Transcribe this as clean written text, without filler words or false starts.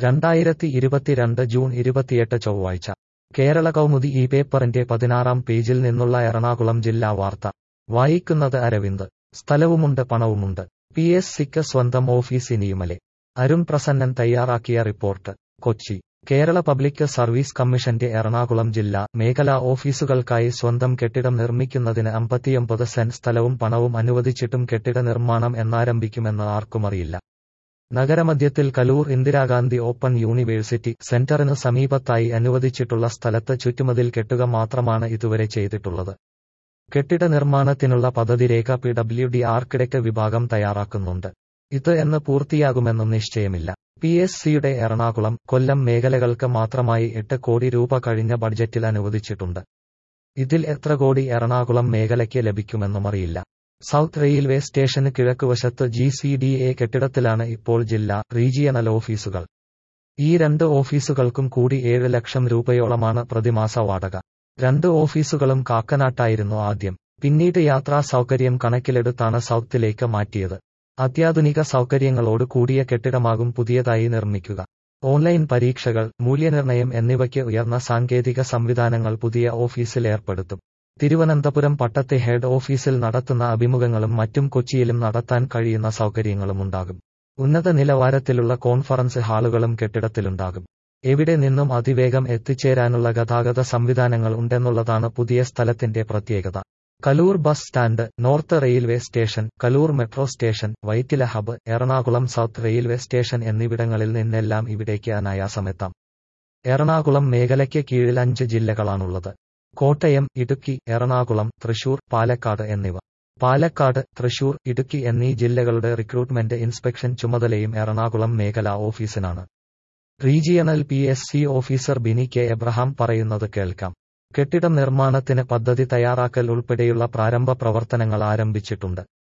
2022 June 28 ചൊവ്വാഴ്ച കേരള കൗമുദി ഈ പേപ്പറിന്റെ 16-ാം പേജിൽ നിന്നുള്ള എറണാകുളം ജില്ലാ വാർത്ത വായിക്കുന്നത് അരവിന്ദ്. സ്ഥലവുമുണ്ട് പണവുമുണ്ട്. PSCക്ക് സ്വന്തം ഓഫീസ് ഇനിയുമലെ. അരുൺ പ്രസന്നൻ തയ്യാറാക്കിയ report. Kochi. Kerala public service കമ്മീഷന്റെ എറണാകുളം ജില്ലാ, മേഖലാ ഓഫീസുകൾക്കായി സ്വന്തം കെട്ടിടം നിർമ്മിക്കുന്നതിന് 59 സെന്റ് സ്ഥലവും പണവും അനുവദിച്ചിട്ടും കെട്ടിട നിർമ്മാണം എന്നാരംഭിക്കുമെന്ന് ആർക്കുമറിയില്ല. നഗരമധ്യത്തിൽ കലൂർ ഇന്ദിരാഗാന്ധി ഓപ്പൺ യൂണിവേഴ്സിറ്റി സെന്ററിന് സമീപത്തായി അനുവദിച്ചിട്ടുള്ള സ്ഥലത്ത് ചുറ്റുമതിൽ കെട്ടുക മാത്രമാണ് ഇതുവരെ ചെയ്തിട്ടുള്ളത്. കെട്ടിട നിർമ്മാണത്തിനുള്ള പദ്ധതിരേഖ PWD ആർക്കിടെക്ട് വിഭാഗം തയ്യാറാക്കുന്നുണ്ട്. ഇത് എന്ന് പൂർത്തിയാകുമെന്നും നിശ്ചയമില്ല. PSCയുടെ എറണാകുളം, കൊല്ലം മേഖലകൾക്ക് മാത്രമായി 8 കോടി രൂപ കഴിഞ്ഞ ബഡ്ജറ്റിൽ അനുവദിച്ചിട്ടുണ്ട്. ഇതിൽ എത്ര കോടി എറണാകുളം മേഖലയ്ക്ക് ലഭിക്കുമെന്നുമറിയില്ല. സൗത്ത് റെയിൽവേ സ്റ്റേഷന് കിഴക്കുവശത്ത് GCDA കെട്ടിടത്തിലാണ് ഇപ്പോൾ ജില്ലാ, റീജിയണൽ ഓഫീസുകൾ. ഈ 2 ഓഫീസുകൾക്കും കൂടി 7 ലക്ഷം രൂപയോളമാണ് പ്രതിമാസ വാടക. 2 ഓഫീസുകളും കാക്കനാട്ടായിരുന്നു ആദ്യം. പിന്നീട് യാത്രാ സൗകര്യം കണക്കിലെടുത്താണ് സൗത്തിലേക്ക് മാറ്റിയത്. അത്യാധുനിക സൗകര്യങ്ങളോട് കൂടിയ കെട്ടിടമാകും പുതിയതായി നിർമ്മിക്കുക. ഓൺലൈൻ പരീക്ഷകൾ, മൂല്യനിർണ്ണയം എന്നിവയ്ക്ക് ഉയർന്ന സാങ്കേതിക സംവിധാനങ്ങൾ പുതിയ ഓഫീസിൽ ഏർപ്പെടുത്തും. തിരുവനന്തപുരം പട്ടത്തെ ഹെഡ് ഓഫീസിൽ നടത്തുന്ന അഭിമുഖങ്ങളും മറ്റും കൊച്ചിയിലും നടത്താൻ കഴിയുന്ന സൗകര്യങ്ങളുമുണ്ടാകും. ഉന്നത നിലവാരത്തിലുള്ള കോൺഫറൻസ് ഹാളുകളും കെട്ടിടത്തിലുണ്ടാകും. എവിടെ നിന്നും അതിവേഗം എത്തിച്ചേരാനുള്ള ഗതാഗത സംവിധാനങ്ങൾ ഉണ്ടെന്നുള്ളതാണ് പുതിയ സ്ഥലത്തിന്റെ പ്രത്യേകത. Kaloor bus stand, north railway station, Kaloor metro station, Vyttila hub, Ernakulam south railway station എന്നിവിടങ്ങളിൽ നിന്നെല്ലാം ഇവിടേക്ക് അനായാസമെത്താം. എറണാകുളം മേഖലയ്ക്ക് കീഴിൽ 5 ജില്ലകളാണുള്ളത്. കോട്ടയം, ഇടുക്കി, എറണാകുളം, തൃശൂർ, പാലക്കാട് എന്നിവ. പാലക്കാട്, തൃശൂർ, ഇടുക്കി എന്നീ ജില്ലകളുടെ റിക്രൂട്ട്മെന്റ് ഇൻസ്പെക്ഷൻ ചുമതലയും എറണാകുളം മേഖലാ ഓഫീസിനാണ്. Regional PSC officer Bini K Abraham പറയുന്നത് കേൾക്കാം. കെട്ടിടം നിർമ്മാണത്തിന് പദ്ധതി തയ്യാറാക്കൽ ഉൾപ്പെടെയുള്ള പ്രാരംഭ പ്രവർത്തനങ്ങൾ ആരംഭിച്ചിട്ടുണ്ട്.